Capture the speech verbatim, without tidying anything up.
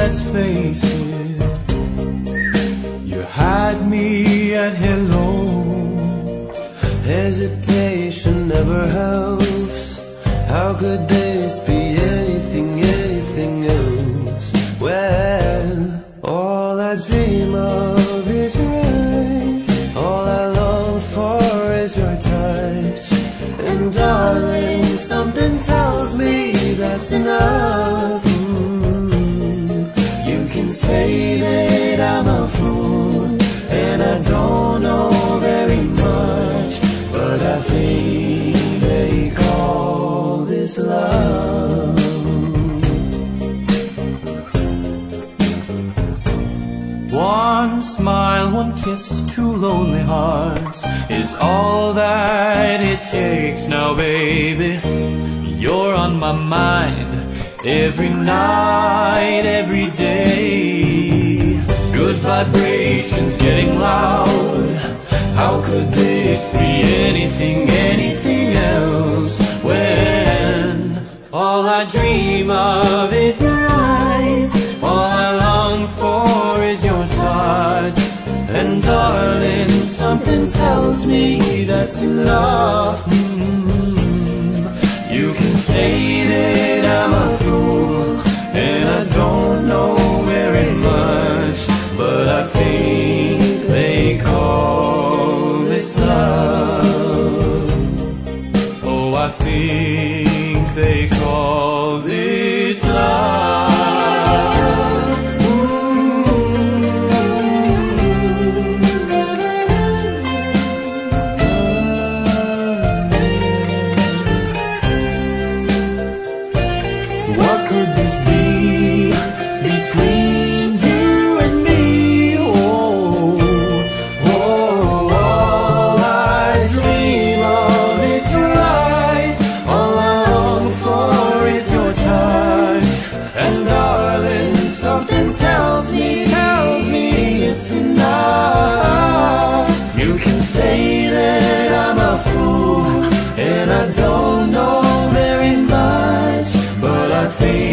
let's face it, you had me at hello. Hesitation never helps. How could this be anything, anything else? Well, all I dream of is your eyes. All I long for is your touch. And darling, something tells me that's enough. Mm-hmm. You can say that I'm a fool, and I don't know very much, but I think they call this love. One smile, one kiss, two lonely hearts is all that it takes now, baby. You're on my mind every night, every day. Good vibrations getting loud. How could this be anything, anything else? When all I dream of is your eyes, all I long for is your touch. And darling, something tells me that's enough. Mm-hmm. You can say that I'm a fool, and I don't know very much, but I think they call this love. Oh, I think they call this love. What could this be between you and me? Oh, oh, all I dream of is your eyes. All I long for is your touch. And darling, something tells me, tells me it's enough. You can say that I'm a fool, and I don't know very much, but I think